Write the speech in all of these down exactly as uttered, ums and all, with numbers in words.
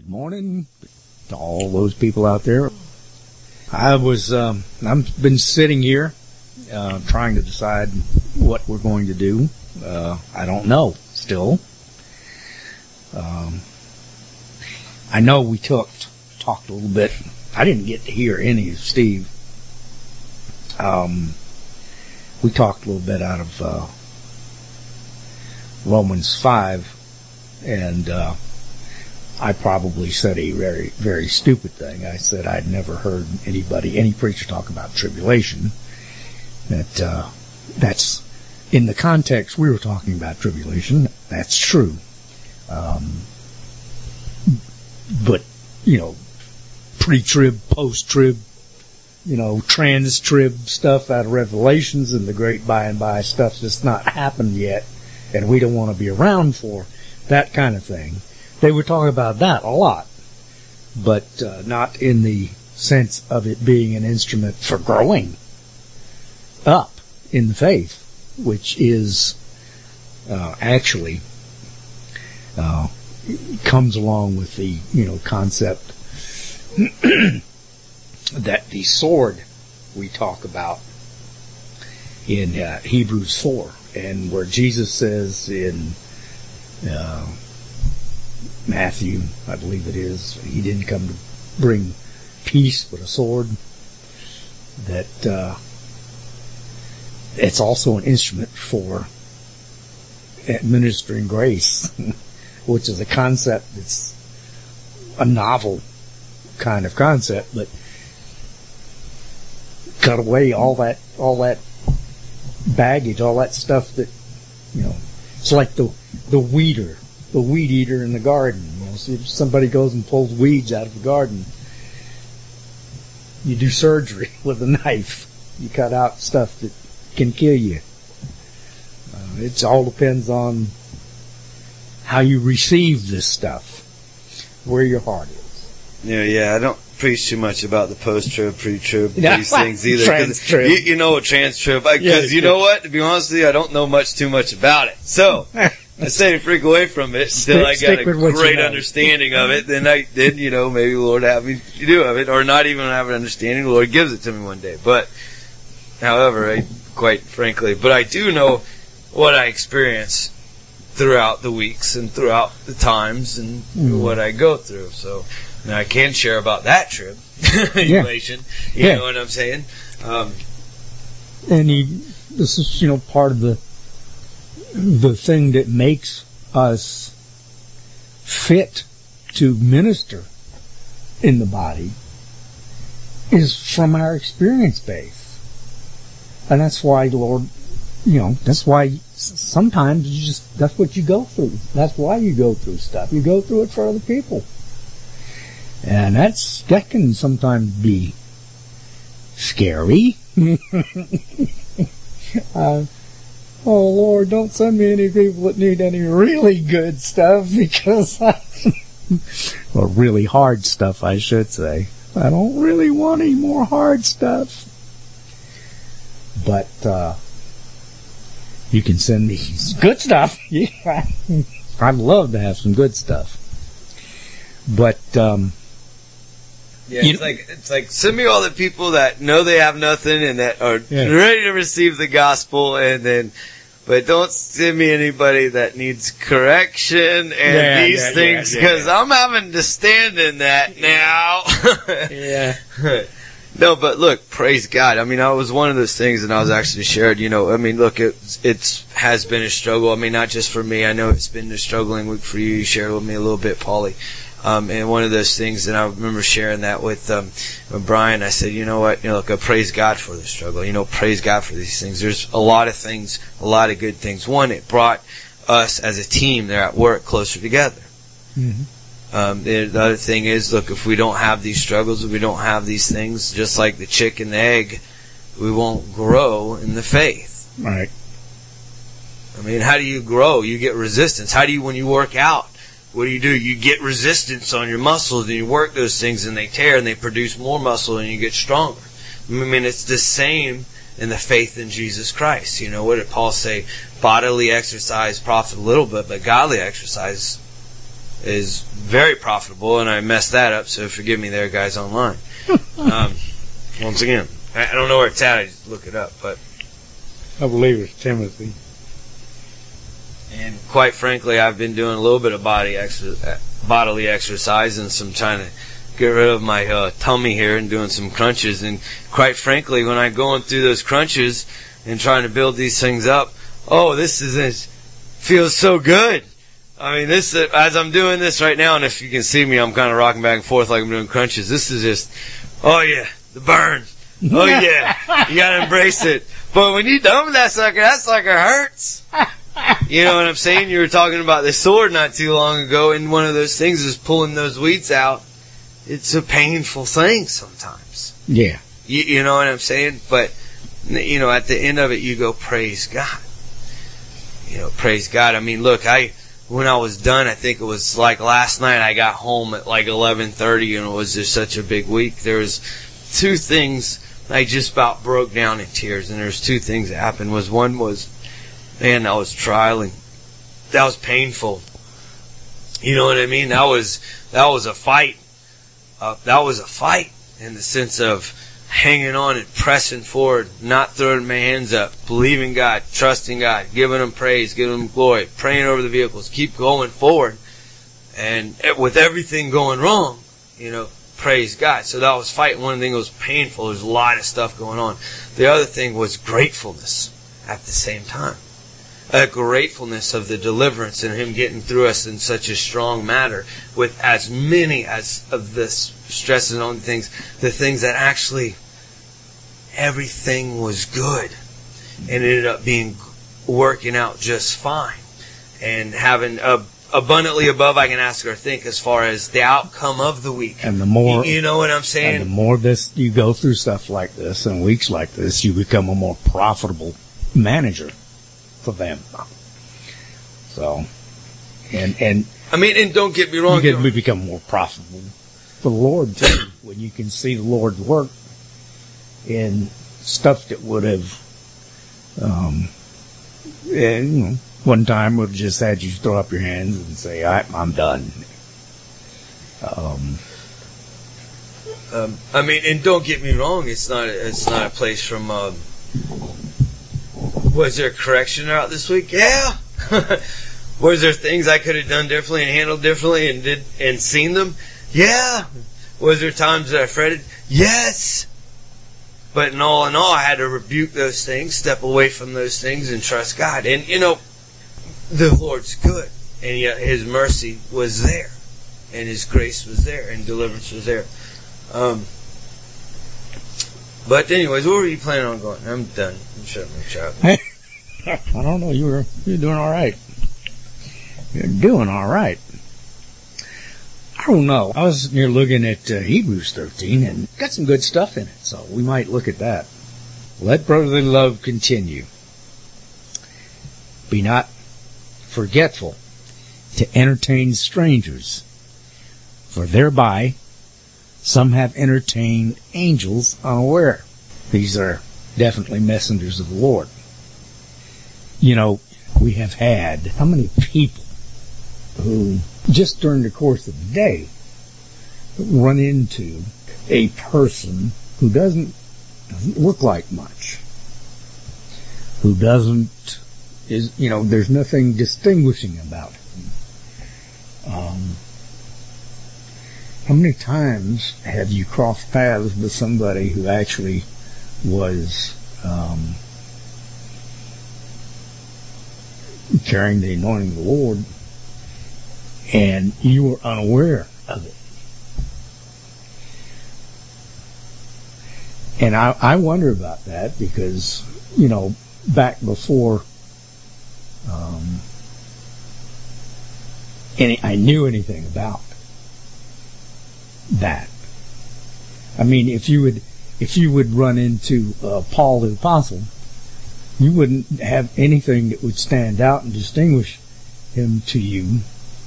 Good morning to all those people out there. I was, um, I've been sitting here uh, trying to decide what we're going to do. Uh, I don't know still. Um, I know we talked talked a little bit. I didn't get to hear any of Steve. Um, we talked a little bit out of uh, Romans five, and uh, I probably said a very, very stupid thing. I said I'd never heard anybody, any preacher talk about tribulation. That uh, that's in the context we were talking about tribulation. That's true. Um, but, you know, pre-trib, post-trib, you know, trans-trib stuff out of Revelations and the great by and by stuff that's not happened yet, and we don't want to be around for that kind of thing. They were talking about that a lot, but uh, not in the sense of it being an instrument for growing up in the faith, which is uh, actually uh, comes along with the, you know, concept that the sword we talk about in uh, Hebrews four, and where Jesus says in uh, Matthew, I believe it is, he didn't come to bring peace but a sword, that uh, it's also an instrument for administering grace, which is a concept that's a novel kind of concept, but cut away all that all that baggage, all that stuff that, you know, it's like the the weeder, the weed eater in the garden. You know, so if somebody goes and pulls weeds out of the garden, you do surgery with a knife. You cut out stuff that can kill you. Uh, it all depends on how you receive this stuff, where your heart is. Yeah, yeah, I don't preach too much about the post-trib, pre-trib, No, these things either. trans-trib. You, you know what trans-trib, because Yeah, you know what, to be honest with you, I don't know much too much about it. So, I stay to freak away from it until I Stick got a with what you great know. understanding of it. Then I, then, you know, maybe the Lord have me do of it, or not even have an understanding. The Lord gives it to me one day. But, however, I, quite frankly, but I do know what I experience throughout the weeks and throughout the times and Mm. what I go through. So, now I can share about that tribulation. You Yeah. know what I'm saying? Um, And he, this is, you know, part of the the thing that makes us fit to minister in the body is from our experience base. And that's why, Lord, you know, that's why sometimes you just, that's what you go through. That's why you go through stuff. You go through it for other people. And that's, that can sometimes be scary. uh, oh Lord, don't send me any people that need any really good stuff, because I, or really hard stuff, I should say. I don't really want any more hard stuff. But, uh, you can send me good stuff. Yeah. I'd love to have some good stuff. But, um, yeah, You it's know- like it's like send me all the people that know they have nothing and that are Yeah. ready to receive the gospel, and then, but don't send me anybody that needs correction and Yeah, these yeah, things, yeah, yeah, because I'm having to stand in that now. yeah. No, but look, praise God. I mean, I was one of those things, and I was actually shared, you know, I mean, look, it it's has been a struggle. I mean, not just for me. I know it's been a struggling week for you. You shared with me a little bit, Paulie. Um, and one of those things, and I remember sharing that with, um, with Brian. I said, you know what, you know, look, I praise God for the struggle. You know, praise God for these things. There's a lot of things, a lot of good things. One, it brought us as a team there at work closer together. Mm-hmm. Um, the, the other thing is, look, if we don't have these struggles, if we don't have these things, just like the chicken and the egg, we won't grow in the faith. Right. I mean, how do you grow? You get resistance. How do you, when you work out, what do you do? You get resistance on your muscles, and you work those things, and they tear, and they produce more muscle, and you get stronger. I mean, it's the same in the faith in Jesus Christ. You know, what did Paul say? Bodily exercise profit a little bit, but godly exercise is very profitable, and I messed that up, so forgive me there, guys online. um, once again, I don't know where it's at, I just look it up, but I believe it's Timothy. And quite frankly, I've been doing a little bit of body exer- bodily exercise and some trying to get rid of my uh, tummy here and doing some crunches. And quite frankly, when I'm going through those crunches and trying to build these things up, oh, this is it feels so good. I mean, this uh, as I'm doing this right now, and if you can see me, I'm kind of rocking back and forth like I'm doing crunches. This is just, oh yeah, the burn. Oh yeah, you gotta embrace it. But when you're done with that sucker, that sucker hurts. You know what I'm saying? You were talking about the sword not too long ago, and one of those things is pulling those weeds out. It's a painful thing sometimes. Yeah. You, you know what I'm saying? But, you know, at the end of it, you go, praise God. You know, praise God. I mean, look, I when I was done, I think it was like last night, I got home at like eleven thirty, and it was just such a big week. There was two things I just about broke down in tears, and there's two things that happened. Was one was, man, that was trialing. That was painful. You know what I mean? That was that was a fight. Uh, that was a fight in the sense of hanging on and pressing forward, not throwing my hands up, believing God, trusting God, giving Him praise, giving Him glory, praying over the vehicles, keep going forward. And with everything going wrong, you know, praise God. So that was fighting. One thing was painful. There's a lot of stuff going on. The other thing was gratefulness at the same time. A gratefulness of the deliverance and Him getting through us in such a strong manner with as many as of this stresses on things, the things that actually everything was good and it ended up being working out just fine and having a abundantly above I can ask or think as far as the outcome of the week. And the more, you know what I'm saying? And the more this you go through stuff like this and weeks like this, you become a more profitable manager for them. So, and and I mean, and don't get me wrong, you get, we become more profitable for the Lord too when you can see the Lord's work in stuff that would have, um, and, you know, one time would have just had you throw up your hands and say, I, I'm done. Um, um, I mean, and don't get me wrong, it's not it's not a place from. Um, was there correction out this week? Yeah. Was there things I could have done differently and handled differently and did and seen them? Yeah. Was there times that I fretted? Yes. But in all in all, I had to rebuke those things, step away from those things, and trust God. And you know, the Lord's good, and yet His mercy was there, and His grace was there, and deliverance was there. Um, but anyways, where were you planning on going? I'm done. I'm shutting my trap. I don't know. You were you're doing all right. You're doing all right. I don't know. I was near looking at uh, Hebrews thirteen and got some good stuff in it, so we might look at that. Let brotherly love continue. Be not forgetful to entertain strangers, for thereby some have entertained angels unaware. These are definitely messengers of the Lord. You know, we have had how many people who just during the course of the day run into a person who doesn't, doesn't look like much, who doesn't, is, you know, there's nothing distinguishing about him. Um, how many times have you crossed paths with somebody who actually was um, carrying the anointing of the Lord, and you were unaware of it? And I, I wonder about that because, you know, back before um, any I knew anything about that. I mean, if you would if you would run into uh, Paul the Apostle, you wouldn't have anything that would stand out and distinguish him to you,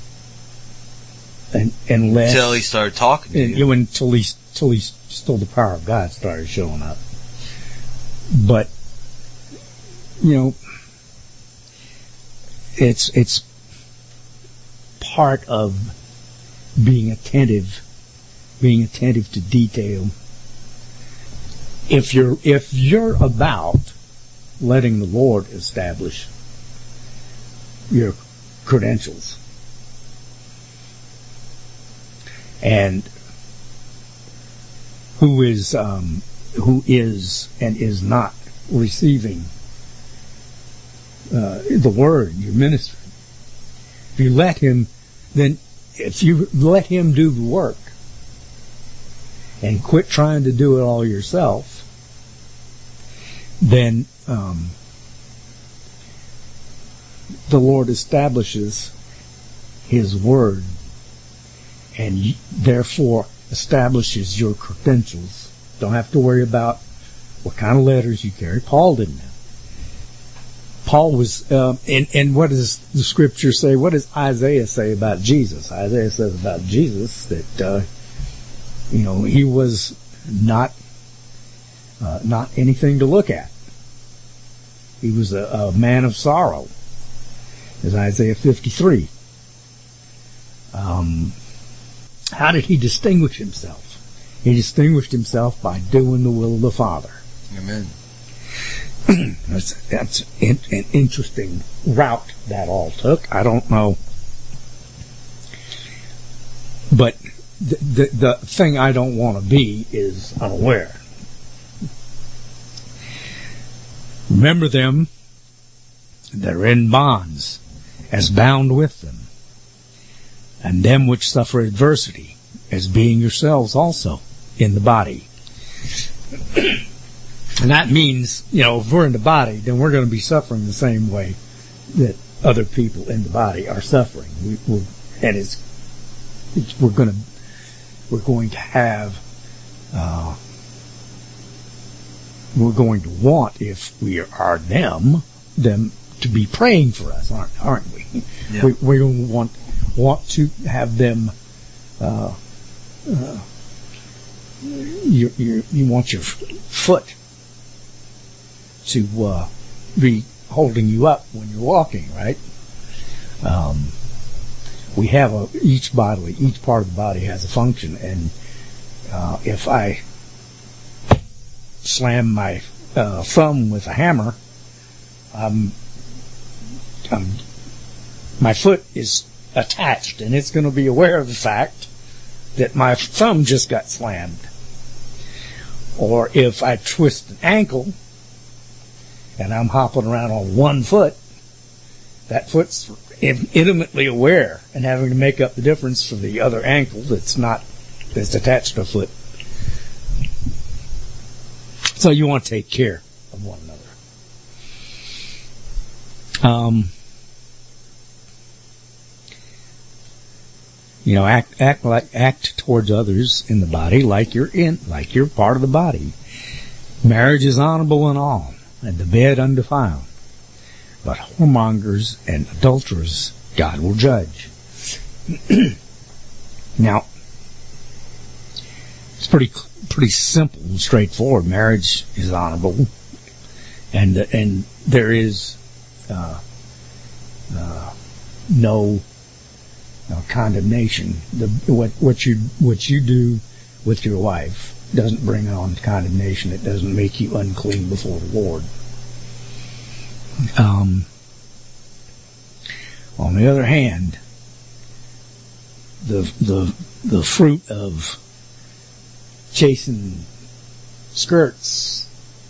and, unless until he started talking to and, you. Until he, until he still the power of God started showing up. But you know, it's it's part of being attentive, being attentive to detail. If you're, if you're about letting the Lord establish your credentials, and who is, um, who is and is not receiving uh, the word, your ministry, if you let him, then if you let him do the work and quit trying to do it all yourself, then um, the Lord establishes his word and therefore establishes your credentials. Don't have to worry about what kind of letters you carry. Paul didn't have. Paul was, um, and, and what does the scripture say? What does Isaiah say about Jesus? Isaiah says about Jesus that, uh, you know, he was not, uh, not anything to look at. He was a, a man of sorrow, as Isaiah fifty-three. Um, how did he distinguish himself? He distinguished himself by doing the will of the Father. Amen. that's that's in, an interesting route that all took. I don't know. But the, the, the thing I don't want to be is unaware. Remember them that are in bonds, as bound with them, and them which suffer adversity, as being yourselves also in the body. And that means, you know, if we're in the body, then we're going to be suffering the same way that other people in the body are suffering. We, we're, and it's, it's we're going to we're going to have uh, we're going to want, if we are them, them to be praying for us, aren't aren't we? Yeah. We we want want to have them. Uh, uh, you you you want your foot to uh, be holding you up when you're walking, right? Um, we have a each bodily, each part of the body has a function, and uh, if I slam my uh, thumb with a hammer, um, um, my foot is attached, and it's going to be aware of the fact that my thumb just got slammed. Or if I twist an ankle and I'm hopping around on one foot, that foot's intimately aware and having to make up the difference for the other ankle that's not, that's attached to a foot. So you want to take care of one another. Um, you know, act act like act towards others in the body like you're in, like you're part of the body. Marriage is honorable and all, and the bed undefiled. But whoremongers and adulterers God will judge. Now, it's pretty pretty simple and straightforward. Marriage is honorable, and and there is uh, uh, no, no condemnation. The what what you what you do with your wife doesn't bring on condemnation. It doesn't make you unclean before the Lord. Um, on the other hand, the the the fruit of chasing skirts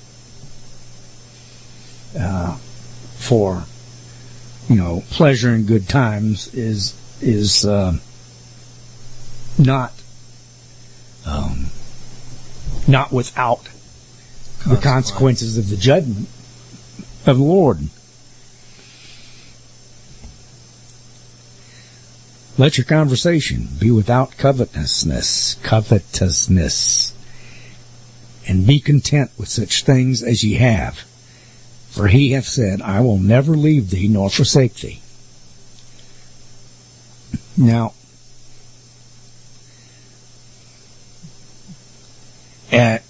uh, for, you know, pleasure and good times is is uh, not um, not without the consequences of the judgment of the Lord. Let your conversation be without covetousness, covetousness, and be content with such things as ye have. For he hath said, I will never leave thee nor forsake thee. Now, uh,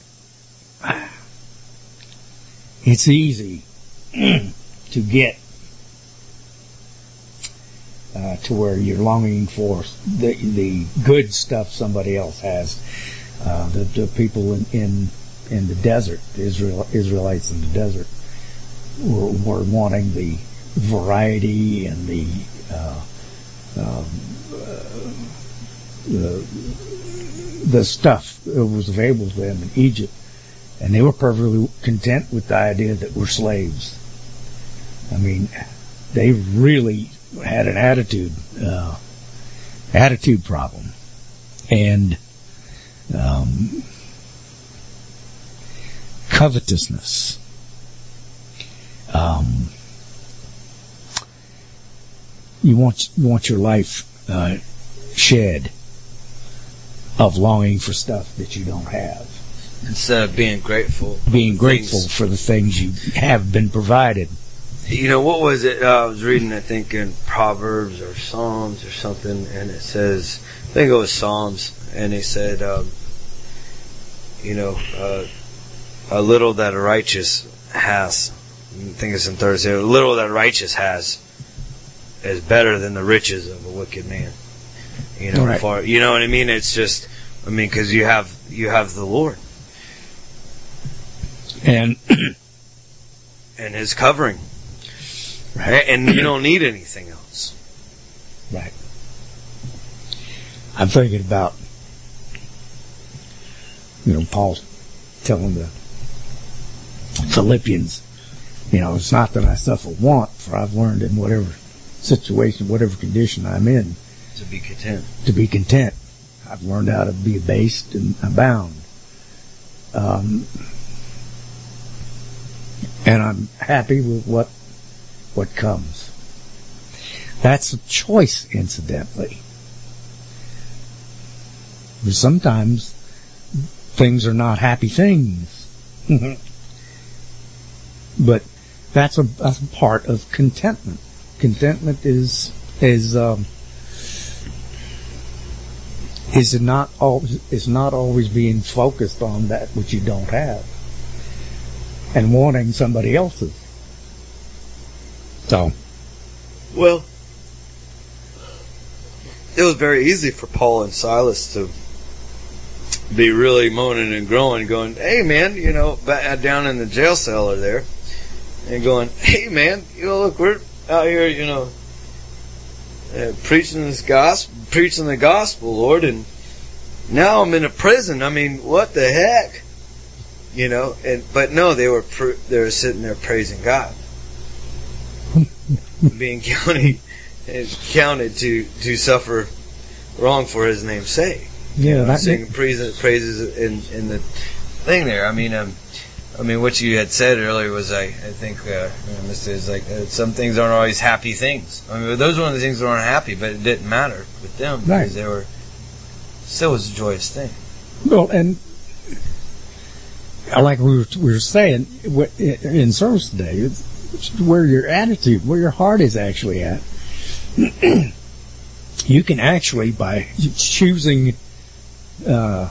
it's easy to get uh, to where you're longing for the the good stuff somebody else has. Uh, the, the people in, in in the desert, the Israel Israelites in the desert, were, were wanting the variety and the uh, um, uh, the the stuff that was available to them in Egypt, and they were perfectly content with the idea that we're slaves. I mean, they really had an attitude uh, attitude problem, and um, covetousness. Um, you want you want your life uh, shed of longing for stuff that you don't have, instead of being grateful. Being grateful things. for the things you have been provided. You know, what was it? Uh, I was reading, I think, in Proverbs or Psalms or something, and it says, I think it was Psalms, and they said, um, you know, uh, a little that a righteous has, I think it's in Thursday, a little that a righteous has is better than the riches of a wicked man. You know, right. for, you know what I mean? It's just, I mean, because you have, you have the Lord. And, and His covering. Right. And you don't need anything else. Right. I'm thinking about, you know, Paul's telling the Philippians, you know, it's not that I suffer want, for I've learned in whatever situation, whatever condition I'm in, to be content. To be content. I've learned how to be abased and abound. Um, and I'm happy with what what comes. That's a choice, incidentally. Because sometimes things are not happy things. But that's a, that's a part of contentment. Contentment is is um, is not all is not always being focused on that which you don't have and wanting somebody else's. So, well, it was very easy for Paul and Silas to be really moaning and groaning, going, "Hey, man, you know, back down in the jail cellar there," and going, "Hey, man, you know, look, we're out here, you know, uh, preaching this gospel, preaching the gospel, Lord, and now I'm in a prison. I mean, what the heck, you know?" And but no, they were pr- they were sitting there praising God, being counted counted to to suffer wrong for His name's sake. Yeah, you know, that singing praises, praises in in the thing there. I mean, um, I mean, what you had said earlier was, I, I think, uh, Mister is like uh, some things aren't always happy things. I mean, those were one of the things that weren't happy, but it didn't matter with them because right. they were still was a joyous thing. Well, and like we were we were saying in service today, it's where your attitude, where your heart is actually at. You can actually, by choosing uh,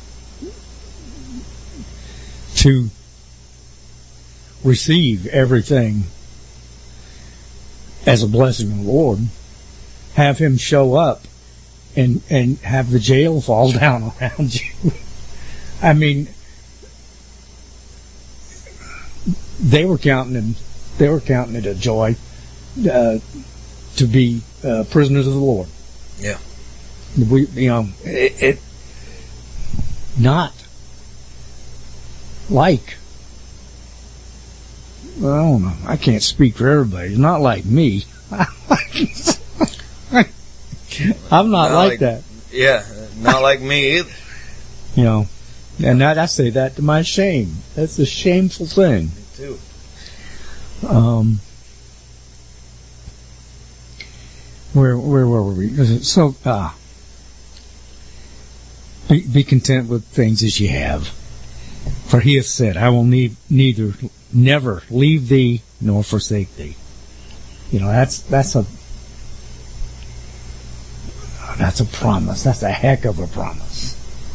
to receive everything as a blessing of the Lord, have Him show up and and have the jail fall down around you. I mean, they were counting it, they were counting it a joy uh, to be uh, prisoners of the Lord. Yeah, we you know it, it not like. Well, I don't know. I can't speak for everybody. It's not like me. I'm not, not like, like that. Yeah, not like me either. You know, and that, I say that to my shame. That's a shameful thing. Me too. Um, where where were we? So, ah, uh, be, be content with things as you have. For He hath said, I will need, neither, never leave thee nor forsake thee. You know, that's, that's a, that's a promise. That's a heck of a promise.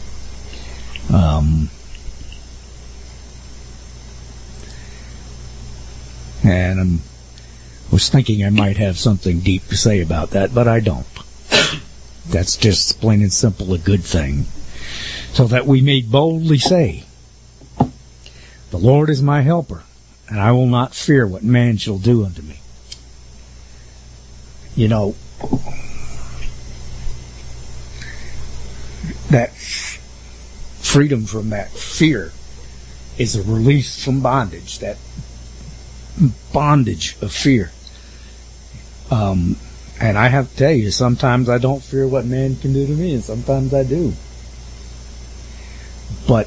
Um, and um, was thinking I might have something deep to say about that, but I don't. That's just plain and simple a good thing. So that we may boldly say, the Lord is my helper, and I will not fear what man shall do unto me. You know, that freedom from that fear is a release from bondage, that bondage of fear. Um, and I have to tell you, sometimes I don't fear what man can do to me, and sometimes I do. But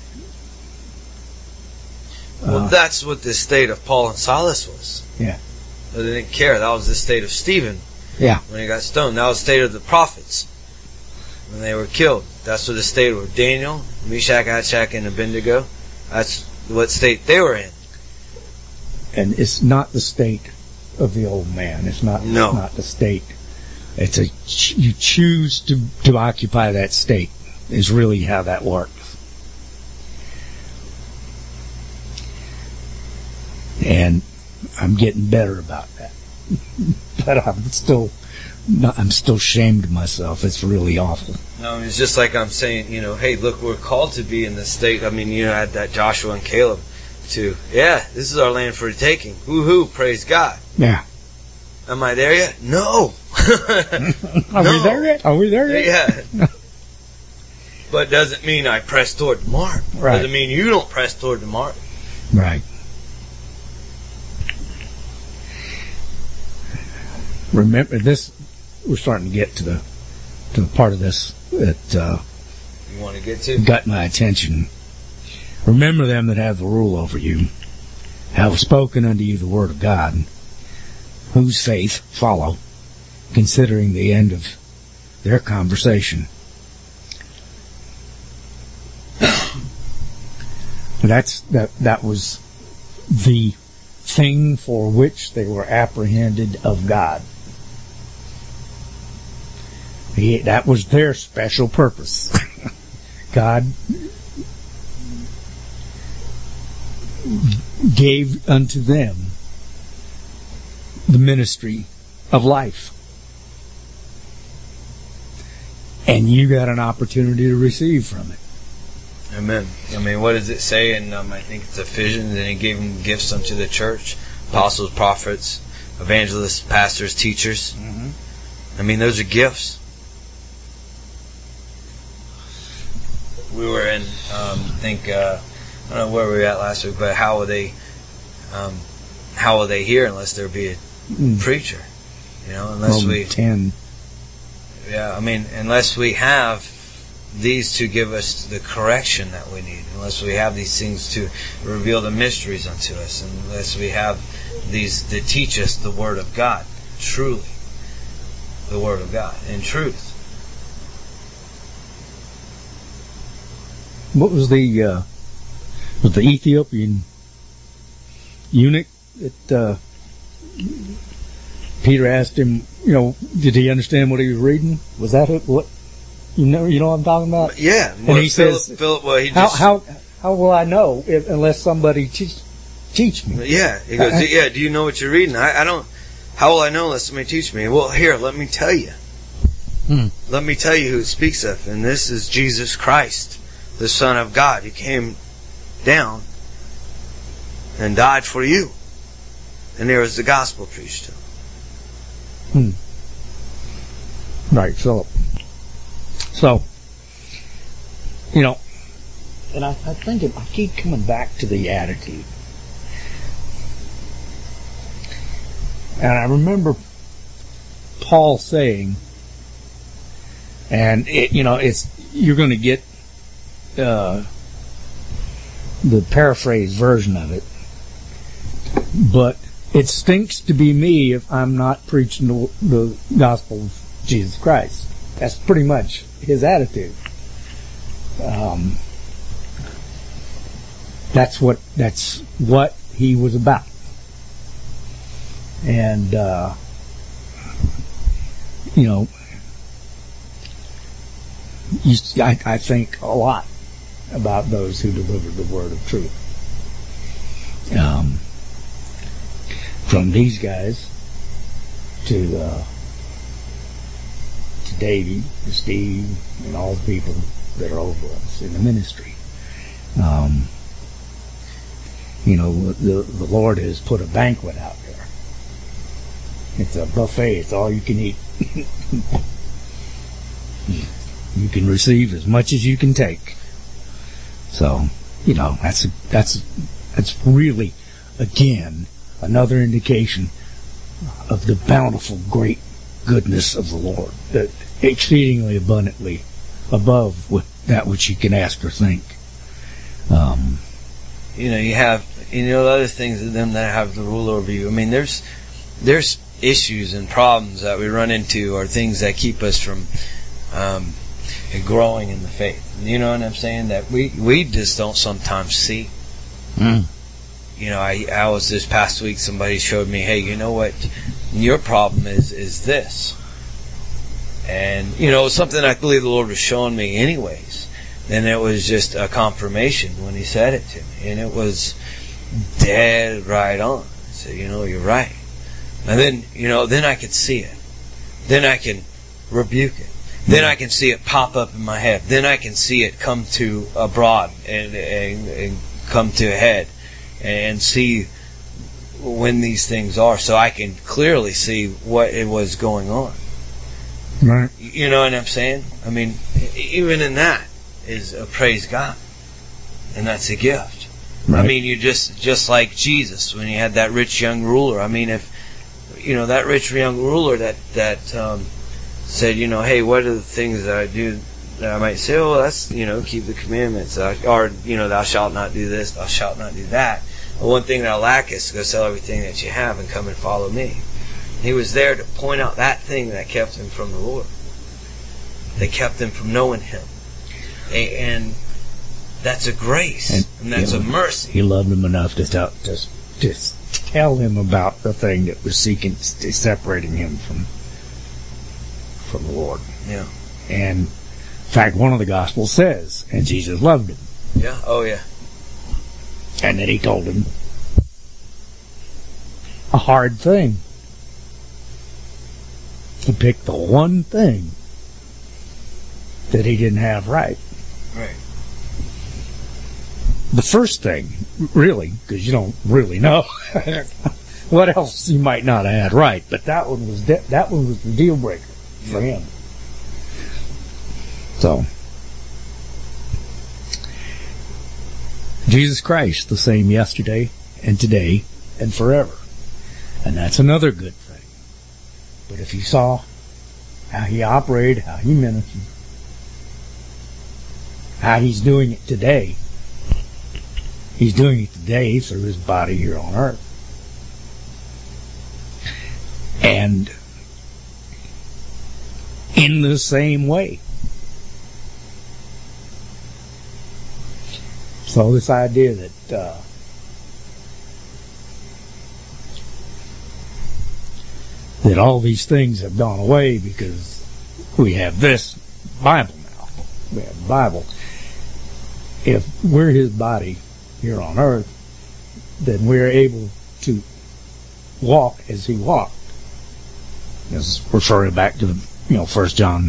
uh, well, that's what the state of Paul and Silas was. Yeah. They didn't care. That was the state of Stephen. Yeah. When he got stoned. That was the state of the prophets when they were killed. That's what the state of Daniel, Meshach, Shadrach, and Abednego. That's what state they were in. And it's not the state of the old man. It's not. No. It's not the state. It's a you choose to to occupy that state. Is really how that works. And I'm getting better about that. But I'm still not, I'm still ashamed of myself. It's really awful. No, it's just like I'm saying, you know, hey, look, we're called to be in this state. I mean, you know, I had that Joshua and Caleb to, yeah, this is our land for the taking. Woohoo, praise God. Yeah. Am I there yet? No. Are no. we there yet? Are we there yet? Yeah. But doesn't mean I press toward the mark. Right. Doesn't mean you don't press toward the mark. Right. Remember this. We're starting to get to the to the part of this that uh, You want to get to? got my attention. Remember them that have the rule over you, have spoken unto you the word of God, whose faith follow, considering the end of their conversation. That's that. That was the thing for which they were apprehended of God. He, that was their special purpose. God gave unto them the ministry of life. And you got an opportunity to receive from it. Amen. I mean, what does it say? And um, I think it's Ephesians, and he gave them gifts unto the church. Apostles, prophets, evangelists, pastors, teachers. Mm-hmm. I mean, those are gifts. We were in, um, I think, uh, I don't know where we were at last week, but how will they, um, how will they hear unless there be a mm. preacher? You know, unless Roman we, ten. Yeah, I mean, unless we have these to give us the correction that we need, unless we have these things to reveal the mysteries unto us, unless we have these to teach us the Word of God, truly, the Word of God, in truth. What was the uh, was the Ethiopian eunuch that uh, Peter asked him? You know, did he understand what he was reading? Was that what you know? You know what I'm talking about? Yeah. And well, he Philip, says, Philip, well, he how, just, "How how will I know if, unless somebody teach teach me?" Yeah. He goes, "Yeah. Do you know what you're reading? I, I don't. How will I know unless somebody teach me?" Well, here, let me tell you. Hmm. Let me tell you who it speaks of, and this is Jesus Christ, the Son of God. He came down and died for you. And there was the gospel preached to him. Hmm. Right, Philip. So, you know, and I, I think it, I keep coming back to the attitude. And I remember Paul saying, and it, you know, it's you're going to get uh, the paraphrase version of it, but it stinks to be me if I'm not preaching the, the gospel of Jesus Christ. That's pretty much his attitude. Um, that's what that's what he was about, and uh, you know. You, I, I think a lot about those who deliver the word of truth. Um, from these guys to uh, to Davey, to Steve, and all the people that are over us in the ministry. Um, you know, the the Lord has put a banquet out there. It's a buffet. It's all you can eat. You can receive as much as you can take. So, you know, that's that's that's really, again, another indication of the bountiful, great goodness of the Lord, that exceedingly abundantly above what, that which you can ask or think. Um, you know, you have, you know, other things of them that have the rule over you. I mean, there's there's issues and problems that we run into, or things that keep us from um, growing in the faith. You know what I'm saying? That we, we just don't sometimes see. Mm. You know, I, I was this past week, somebody showed me, hey, you know what, your problem is, is this. And, you know, something I believe the Lord was showing me anyways. And it was just a confirmation when He said it to me. And it was dead right on. I said, you know, you're right. And then, you know, then I could see it. Then I can rebuke it. Then I can see it pop up in my head. Then I can see it come to abroad and, and, and come to a head, and see when these things are, so I can clearly see what it was going on. Right. You know what I'm saying? I mean, even in that is a praise God, and that's a gift. Right. I mean, you just just like Jesus when He had that rich young ruler. I mean, if you know that rich young ruler that that um, said, you know, hey, what are the things that I do that I might say, oh, that's, you know, keep the commandments, or, you know, thou shalt not do this, thou shalt not do that. But one thing that I lack is to go sell everything that you have and come and follow me. He was there to point out that thing that kept him from the Lord. That kept him from knowing Him. And that's a grace, and, and that's you know, a mercy. He loved him enough to tell, to, to tell him about the thing that was seeking, separating him from from the Lord. Yeah. And in fact, one of the Gospels says, and Jesus loved him. Yeah. Oh, yeah. And then He told him a hard thing. He picked the one thing that he didn't have right. Right. The first thing, really, because you don't really know what else he might not have had right, but that one was de- that one was the deal breaker for him. So, Jesus Christ, the same yesterday and today and forever. And that's another good thing. But if you saw how He operated, how He ministered, how He's doing it today, He's doing it today through His body here on earth. And in the same way. So this idea that uh, that all these things have gone away because we have this Bible now. We have the Bible. If we're His body here on earth, then we're able to walk as He walked. This is referring back to the, you know, First John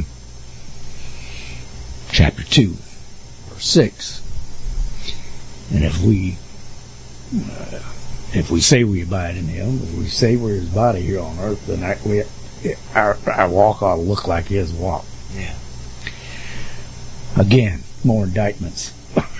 chapter two, verse six. And if we uh, if we say we abide in Him, if we say we're His body here on earth, then I, we, our, our walk ought to look like His walk. Yeah. Again, more indictments.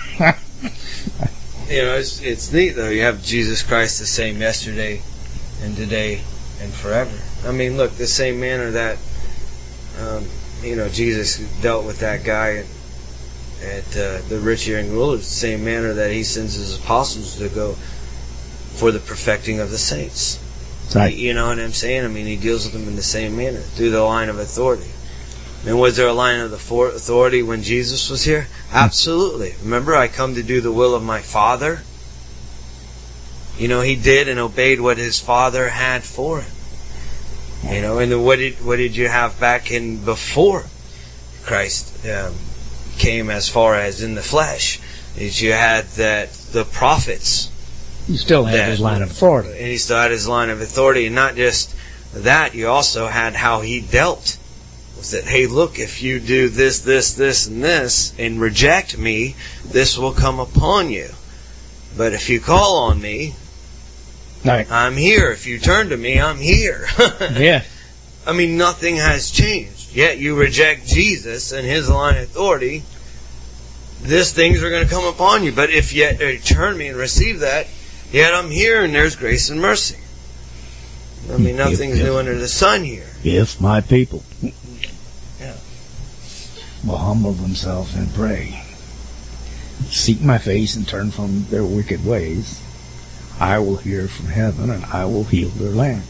You know, it's, it's neat, though. You have Jesus Christ the same yesterday and today and forever. I mean, look, the same manner that, um, you know, Jesus dealt with that guy at uh, the rich young ruler, the same manner that He sends His apostles to go for the perfecting of the saints. Right. You know what I'm saying? I mean, He deals with them in the same manner, through the line of authority. And was there a line of authority when Jesus was here? Absolutely. Remember, I come to do the will of my Father. You know, He did and obeyed what His Father had for Him. You know, and then what did what did you have back in before Christ um, came as far as in the flesh? Is you had that the prophets You still had that, his line of authority. And he still had his line of authority. And not just that, you also had how he dealt. Was that, hey, look, if you do this, this, this, and this, and reject me, this will come upon you. But if you call on me, right. I'm here. If you turn to me, I'm here. Yeah. I mean, nothing has changed. Yet you reject Jesus and his line of authority, these things are going to come upon you. But if yet you turn me and receive that, yet I'm here and there's grace and mercy. I mean, nothing's if, new under the sun here. If my people yeah. will humble themselves and pray, seek my face and turn from their wicked ways, I will hear from heaven and I will heal their land.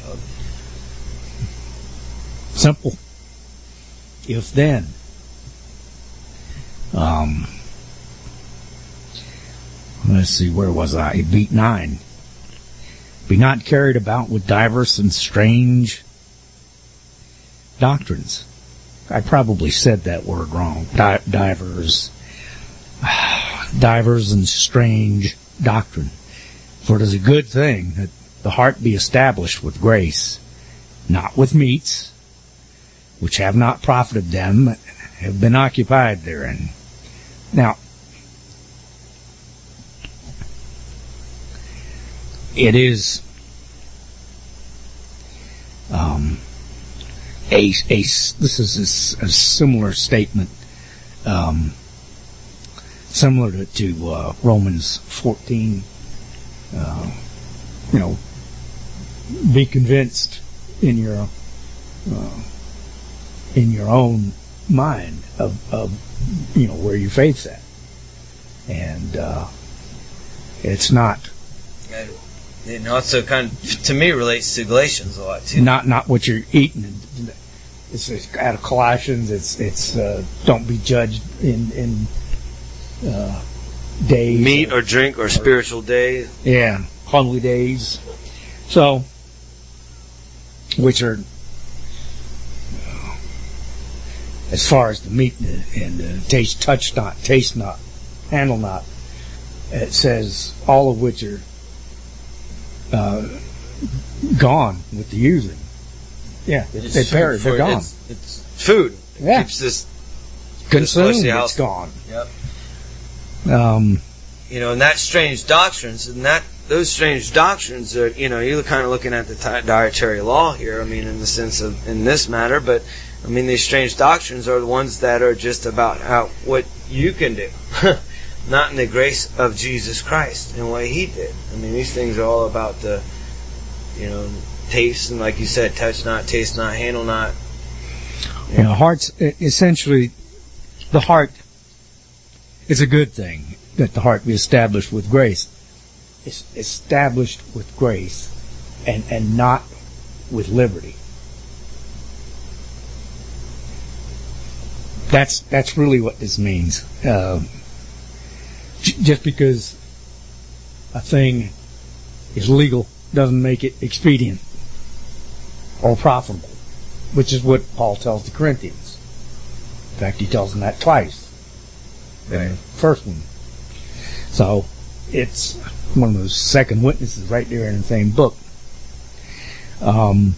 Simple. If then. Um, let's see, where was I? Beat nine. Be not carried about with diverse and strange doctrines. I probably said that word wrong. Di- divers. Divers and strange doctrine. For it is a good thing that the heart be established with grace, not with meats, which have not profited them, have been occupied therein. Now, it is um, a, a this is a, a similar statement, um, similar to, to uh, Romans fourteen. Uh, you know, be convinced in your uh, in your own mind of, of you know where your faith's at, and uh, it's not. It also kind of, to me, relates to Galatians a lot too. Not not what you're eating. It's, it's out of Colossians. It's it's uh, don't be judged in in uh, days, meat or, or drink or, or spiritual days. Yeah, holy days. So, which are uh, as far as the meat and the, and the taste, touch not, taste not, handle not. It says all of which are uh, gone with the using. Yeah, It's they perish. They're gone. It's, it's food. It yeah, keeps this consumed. This it's gone. Yep. Um, you know, and that strange doctrines, and that those strange doctrines are, you know, you're kind of looking at the di- dietary law here. I mean, in the sense of in this matter, but I mean, these strange doctrines are the ones that are just about how what you can do. Not in the grace of Jesus Christ and what He did. I mean, these things are all about the, you know, taste and, like you said, touch not, taste not, handle not. You know, hearts, essentially, the heart is a good thing, that the heart be established with grace. It's established with grace and, and not with liberty. That's, that's really what this means. Uh, Just because a thing is legal doesn't make it expedient or profitable, which is what Paul tells the Corinthians. In fact, he tells them that twice. The first one. So it's one of those second witnesses right there in the same book. Um,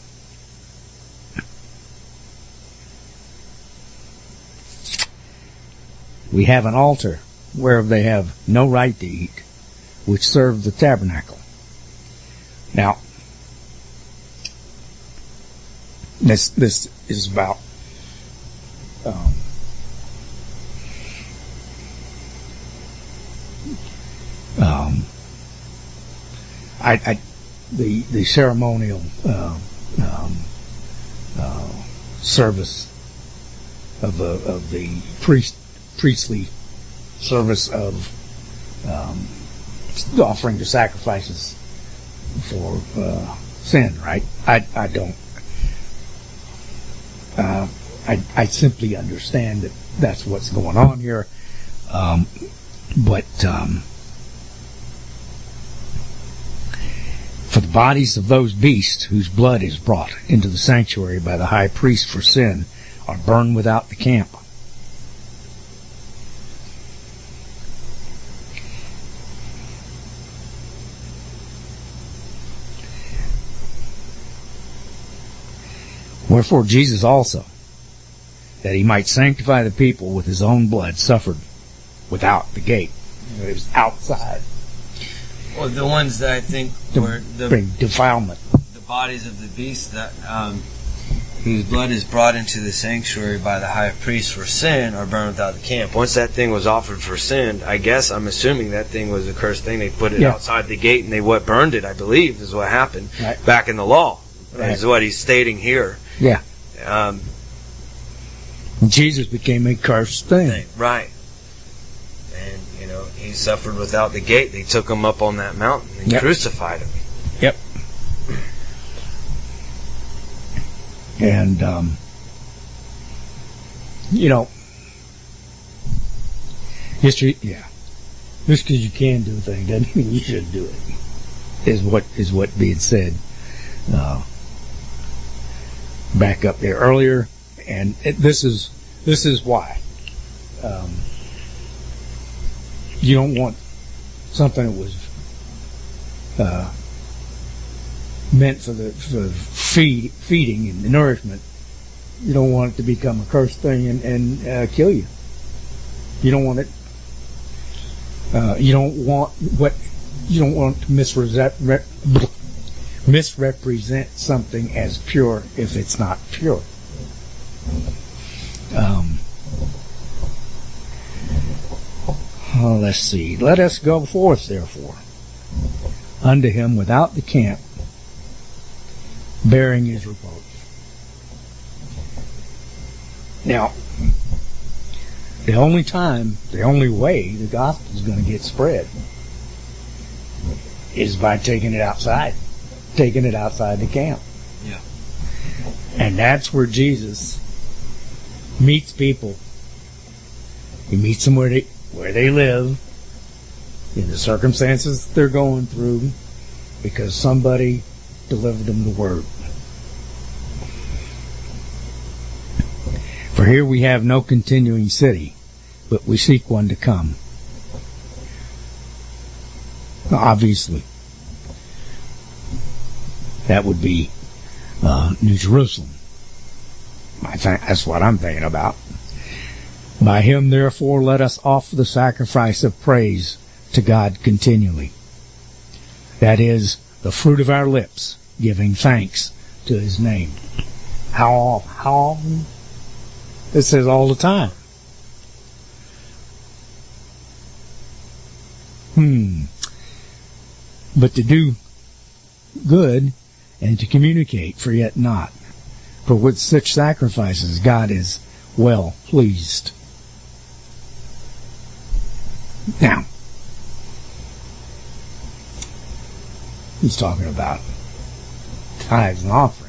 we have an altar whereof they have no right to eat, which serve the tabernacle. Now, this this is about um, um, I, I the the ceremonial uh, um, uh, service of the of the priest priestly service of um, offering the sacrifices for uh, sin, right? I I don't. Uh, I I simply understand that that's what's going on here, um, but um, for the bodies of those beasts whose blood is brought into the sanctuary by the high priest for sin are burned without the camp. Wherefore Jesus also, that he might sanctify the people with his own blood, suffered without the gate. It was outside. Well, the ones that I think To were the bring defilement. the bodies of the beasts that um, whose blood is brought into the sanctuary by the high priest for sin are burned without the camp. Once that thing was offered for sin, I guess I'm assuming that thing was a cursed thing. They put it Yeah. outside the gate and they what burned it. I believe is what happened Right. back in the law. Right. Is what he's stating here. Yeah. Um, Jesus became a cursed thing. thing. Right. And, you know, he suffered without the gate. They took him up on that mountain and Yep. crucified him. Yep. And, um, you know, history, yeah. Just because you can do a thing doesn't mean you should do it, is what, is what being said. Uh, back up there earlier, and it, this is, this is why. Um, you don't want something that was, uh, meant for the for feed feeding and nourishment. You don't want it to become a cursed thing and, and uh, kill you. You don't want it. Uh, you don't want what you don't want to misrepresent misrepresent something as pure if it's not pure. Um, oh, let's see. Let us go forth, therefore, unto him without the camp, bearing his reproach. Now, the only time, the only way the gospel is going to get spread is by taking it outside, taking it outside the camp. Yeah. And that's where Jesus meets people. He meets them where they where they live, in the circumstances they're going through, because somebody delivered them the word. For here we have no continuing city, but we seek one to come. Obviously, that would be uh, New Jerusalem. I think that's what I'm thinking about. By him, therefore, let us offer the sacrifice of praise to God continually. That is, the fruit of our lips, giving thanks to his name. How often? How often? It says all the time. Hmm. But to do good and to communicate, forget not. For with such sacrifices God is well pleased. Now, he's talking about tithes and offerings.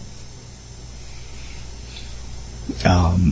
Um,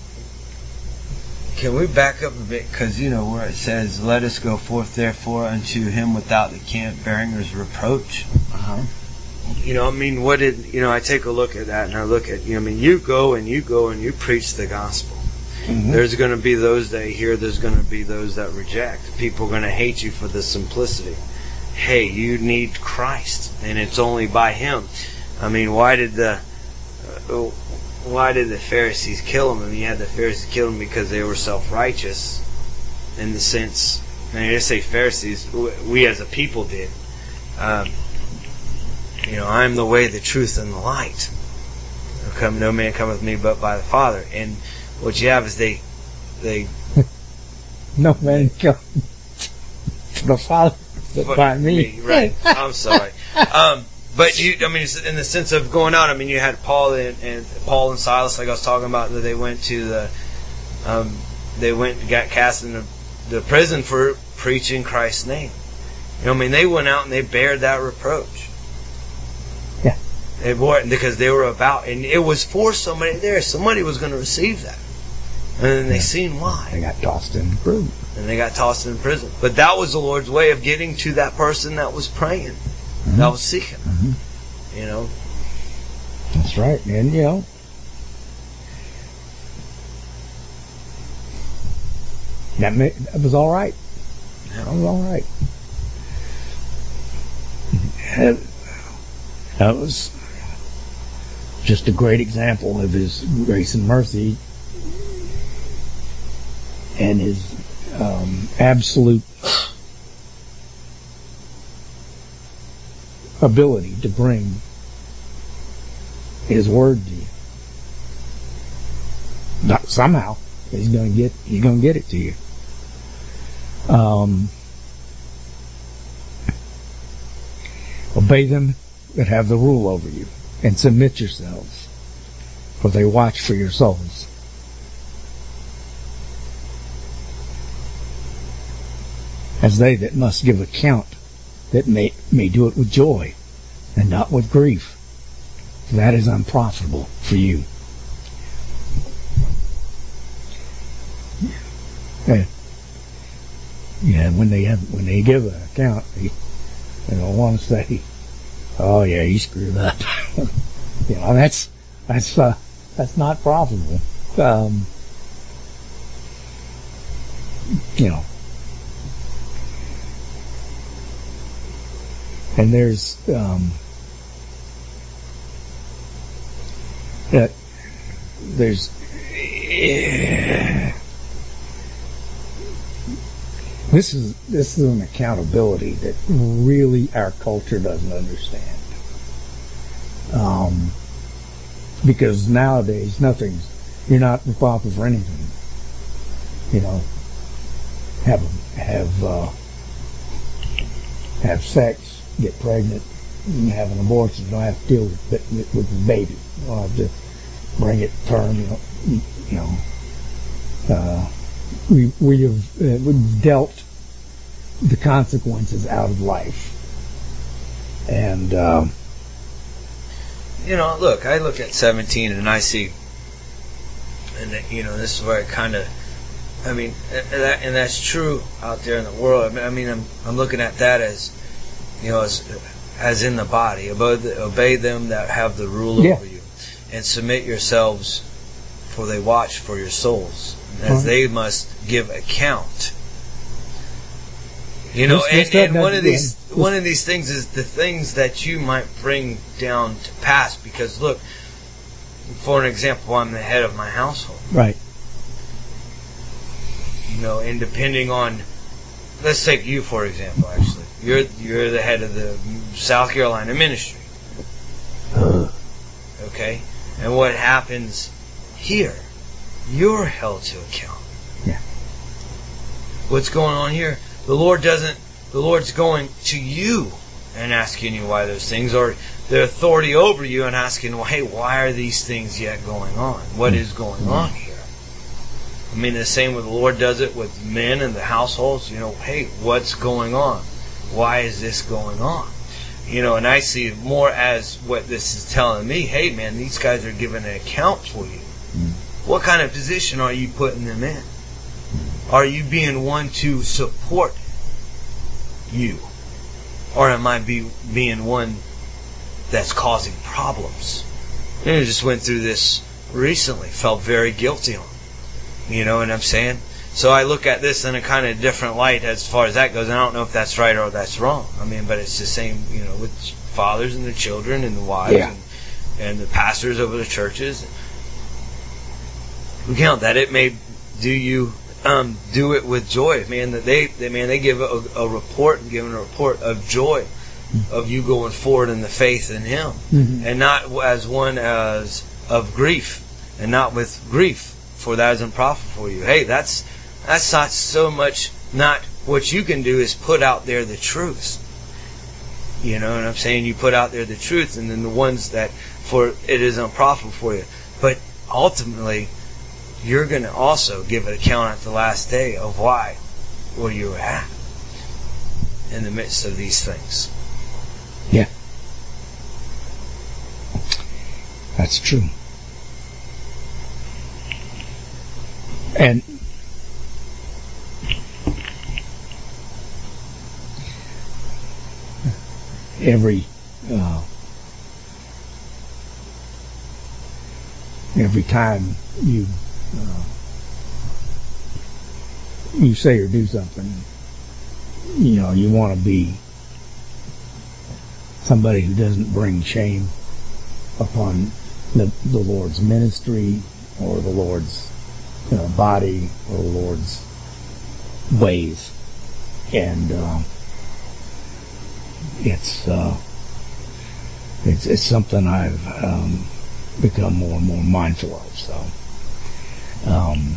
Can we back up a bit? Because, you know, where it says, let us go forth therefore unto him without the camp, bearing his reproach. uh-huh. You know, I mean, what did, you know, I take a look at that and I look at, you know, I mean, you go and you go and you preach the gospel. Mm-hmm. There's going to be those that hear, there's going to be those that reject. People are going to hate you for the simplicity. Hey, you need Christ, and it's only by him. I mean, why did the uh, why did the Pharisees kill him? I mean, you had the Pharisees kill him because they were self-righteous, in the sense, and I just say Pharisees, we as a people did. Um, you know, I am the way, the truth, and the light. Come, no man cometh with me but by the Father. And what you have is they, they. No man come to the Father but, but by me. me. Right. I'm sorry. Um, but you, I mean, in the sense of going out, I mean, you had Paul and, and Paul and Silas, like I was talking about, that they went to the, um, they went and got cast into the prison for preaching Christ's name. You know, I mean, they went out and they bared that reproach. Yeah. They bore it because they were about, and it was for somebody there. Somebody was going to receive that. And then they yeah. seen why. They got tossed in prison. And they got tossed in prison. But that was the Lord's way of getting to that person that was praying, mm-hmm. that was seeking. Mm-hmm. You know? That's right. And, you know, that, may, that was all right. Yeah. That was all right. That was just a great example of His grace and mercy and His um, absolute ability to bring His word to you. Not somehow He's going to get He's going to get it to you. Um, obey them that have the rule over you, and submit yourselves, for they watch for your souls. As they that must give account, that may, may do it with joy, and not with grief, for that is unprofitable for you. Yeah, yeah when they have, when they give an account, they, they don't want to say, "Oh yeah, he screwed up." You know, that's that's uh, that's not profitable. Um, you know. And there's um, uh, there's uh, this is this is an accountability that really our culture doesn't understand. Um, because nowadays nothing's you're not responsible for anything. You know, have have uh, have sex. Get pregnant, and have an abortion. You don't have to deal with, with, with the baby. You don't have to bring it to term. You know, you know. Uh, we we have uh, we've dealt the consequences out of life, and um, you know, look, I look at seventeen and I see, and you know, this is where I kind of, I mean, and, that, and that's true out there in the world. I mean, I'm I'm looking at that as, you know, as, as in the body, obey, obey them that have the rule yeah. over you, and submit yourselves, for they watch for your souls, as uh-huh. they must give account. You know, let's, and, let's and one of these let's, one of these things is the things that you might bring down to pass. Because look, for an example, I'm the head of my household. Right. You know, and depending on, let's take you for example. Actually, you're you're the head of the South Carolina ministry. Uh. Okay, and what happens here, you're held to account. Yeah. What's going on here? The Lord doesn't. The Lord's going to you and asking you why those things, or the authority over you and asking, well, hey, why are these things yet going on? What is going on here? I mean, the same with the Lord does it with men and the households. You know, hey, what's going on? Why is this going on? You know, and I see it more as what this is telling me. Hey, man, these guys are giving an account for you. What kind of position are you putting them in? Are you being one to support you? Or am I be, being one that's causing problems? And I just went through this recently. Felt very guilty on. You know what I'm saying? So I look at this in a kind of different light as far as that goes. And I don't know if that's right or that's wrong. I mean, but it's the same, you know, with fathers and their children and the wives yeah. and, and the pastors over the churches. We count that it may do you um, do it with joy, man. That they, they man, they give a, a report and giving a report of joy of you going forward in the faith in Him, mm-hmm. and not as one as of grief, and not with grief, for that is unprofitable for you. Hey, that's that's not so much. Not what you can do is put out there the truth. You know what I'm saying? You put out there the truth, and then the ones that for it is unprofitable for you, but ultimately, you're going to also give an account at the last day of why, where you were at in the midst of these things. Yeah. That's true. And every uh, every time you Uh, you say or do something, you know, you want to be somebody who doesn't bring shame upon the, the Lord's ministry or the Lord's you know, body or the Lord's ways. And uh, it's, uh, it's it's something I've um, become more and more mindful of. So, um,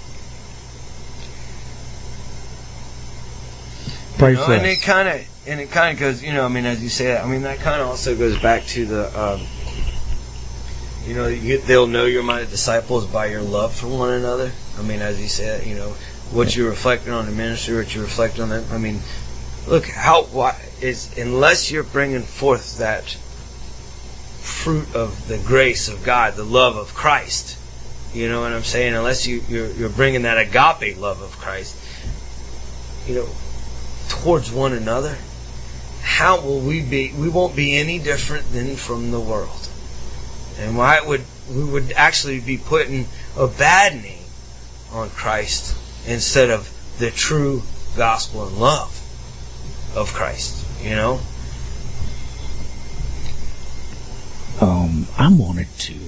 pray you know, for and us. it kind of and it kind of goes, you know, I mean, as you say that, I mean, that kind of also goes back to the, um, you know, you, they'll know you're my disciples by your love for one another. I mean, as you said, you know, what you're reflecting on the ministry, what you're reflecting on that. I mean, look, how why is unless you're bringing forth that fruit of the grace of God, the love of Christ, you know what I'm saying? Unless you you're, you're bringing that agape love of Christ, you know, towards one another, how will we be? We won't be any different than from the world, and why would we would actually be putting a bad name on Christ instead of the true gospel and love of Christ, you know? Um, I wanted to,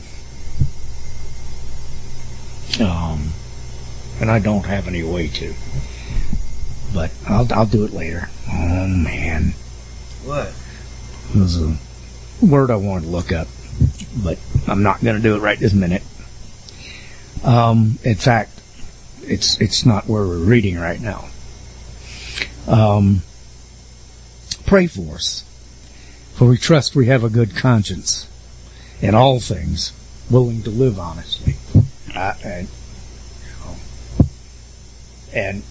um, and I don't have any way to, but I'll I'll do it later. Oh man, What? it was a word I wanted to look up, but I'm not going to do it right this minute. Um, in fact, it's it's not where we're reading right now. Um, pray for us, for we trust we have a good conscience in all things, willing to live honestly. Uh, and, you know, and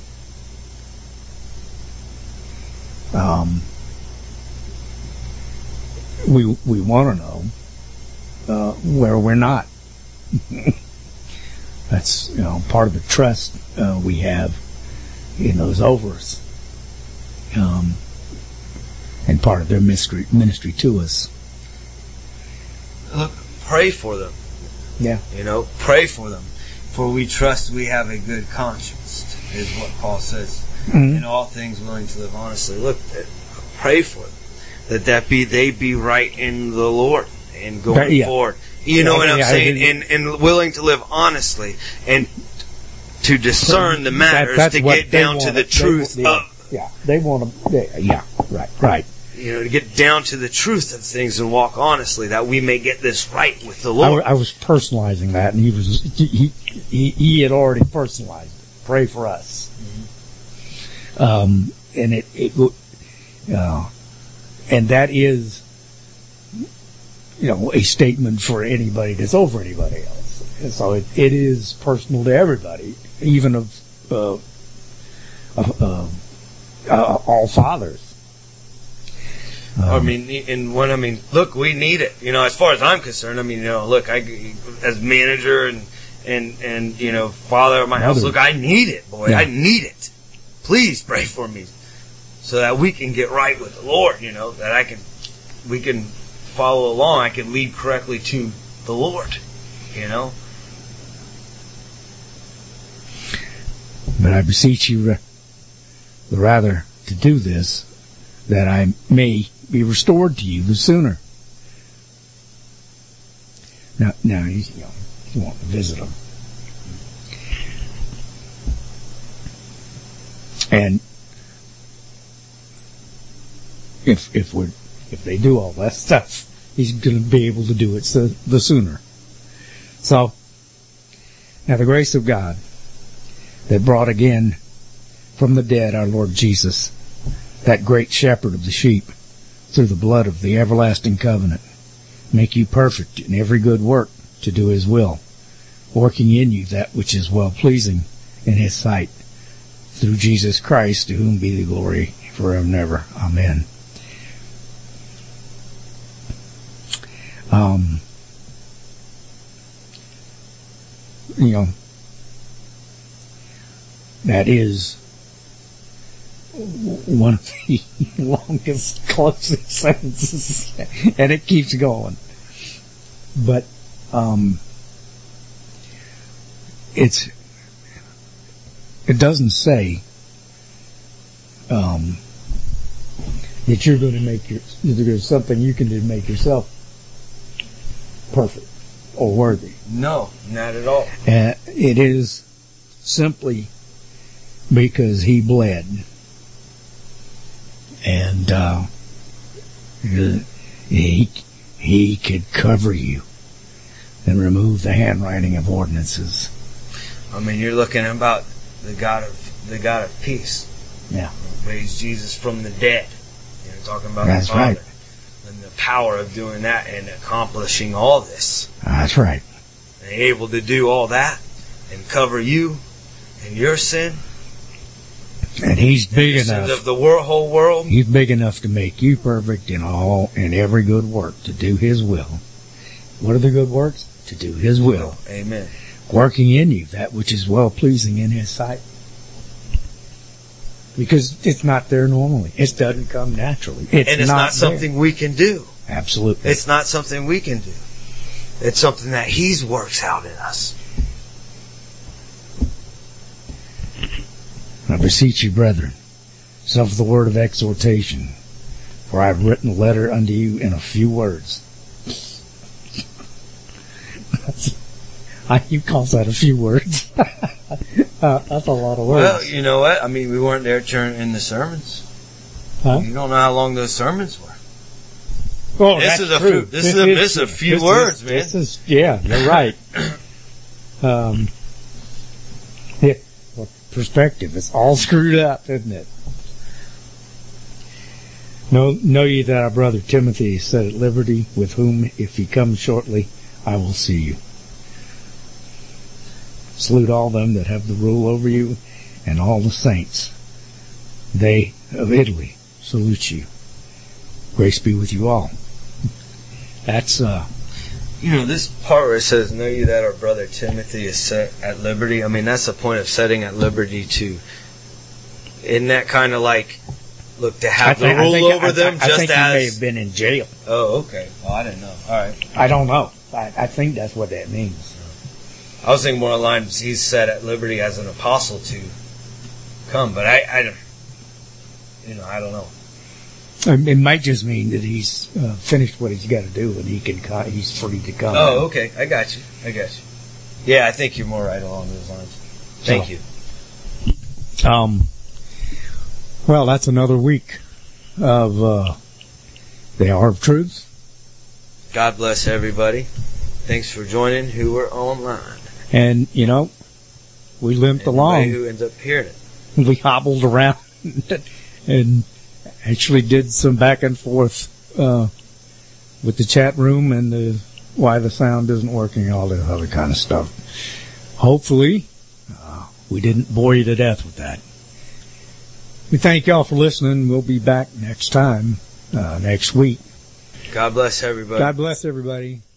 um, we we want to know uh, where we're not. That's you know part of the trust uh, we have in those over us, um, and part of their ministry ministry to us. Look, pray for them. Yeah. You know, pray for them. For we trust we have a good conscience, is what Paul says. Mm-hmm. In all things willing to live honestly. Look, pray for them. That that be they be right in the Lord and going Yeah. forward. You know Yeah, what I'm yeah, saying? I- And, and willing to live honestly and to discern the That- matters, that's to what get they down to want. the They truth want- of, yeah, they want to. They, yeah, right, right. you know, to get down to the truth of things and walk honestly, that we may get this right with the I, Lord. wa- I was personalizing that, and he was he he, he had already personalized it. Pray for us, mm-hmm. um, and it it uh, and that is you know a statement for anybody that's over anybody else. And so it, it is personal to everybody, even of uh, of uh, uh, all fathers. Um, I mean, and when I mean, look, we need it. You know, as far as I'm concerned, I mean, you know, look, I as manager and and and you know, father of my house, Mother. look, I need it, boy, Yeah. I need it. Please pray for me, so that we can get right with the Lord. You know, that I can, we can follow along. I can lead correctly to the Lord. You know. But I beseech you, ra- the rather to do this, that I may be restored to you the sooner. Now, now you, you know, you want to visit them, and if if we if they do all that stuff, he's going to be able to do it so, the sooner. So, now the grace of God that brought again from the dead our Lord Jesus, that great shepherd of the sheep, through the blood of the everlasting covenant, make you perfect in every good work to do his will, working in you that which is well-pleasing in his sight, through Jesus Christ, to whom be the glory forever and ever. Amen. Um, you know, that is one of the longest closing sentences, and it keeps going. But um, it's it doesn't say um, that you're going to make your that there's something you can do to make yourself perfect or worthy. No, not at all. Uh, it is simply because he bled. And uh, he, he could cover you and remove the handwriting of ordinances. I mean, you're looking about the God of the God of peace. Yeah. Raised Jesus from the dead. You're talking about That's the Father. right. And the power of doing that and accomplishing all this. That's right. And able to do all that and cover you and your sin. And he's big and the enough. sins of the world, whole world. He's big enough to make you perfect in all in every good work, to do his will. What are the good works? To do his will. Amen. Working in you that which is well pleasing in his sight. Because it's not there normally. It doesn't come naturally. It's and it's not, not something there. we can do. Absolutely. It's not something we can do. It's something that He works out in us. I beseech you, brethren, suffer the word of exhortation, for I have written a letter unto you in a few words. I, you calls that a few words. uh, that's a lot of words. Well, you know what? I mean, we weren't there during in the sermons. Huh? You don't know how long those sermons were. Oh, this that's is a true. few, this, this is a, this is a few this words, is, man. This is yeah, you're right. um, yeah, well, perspective. It's all screwed up, isn't it? Know, know ye that our brother Timothy is set at liberty, with whom, if he comes shortly, I will see you. Salute all them that have the rule over you, and all the saints. They of Italy salute you. Grace be with you all. That's, uh... You know, this part where it says, know you that our brother Timothy is set at liberty. I mean, that's the point of setting at liberty to... Isn't that kind of like, look, to have think, the rule think, over I, them I, just I think as... he may have been in jail. Oh, okay. Oh, I didn't know. All right. I don't know. I, I think that's what that means. I was thinking more along lines, he's set at liberty as an apostle to come, but I, I don't, you know, I don't know. It might just mean that he's uh, finished what he's got to do and he can co- he's free to come. Oh, okay. I got you. I got you. Yeah, I think you're more right along those lines. Thank so, you. Um. Well, that's another week of uh, the Hour of Truth. God bless everybody. Thanks for joining who are online. And, you know, we limped Anybody along. who ends up hearing it. We hobbled around and actually did some back and forth uh, with the chat room and the why the sound isn't working and all that other kind of stuff. Hopefully, uh, we didn't bore you to death with that. We thank y'all for listening. We'll be back next time, uh, next week. God bless everybody. God bless everybody.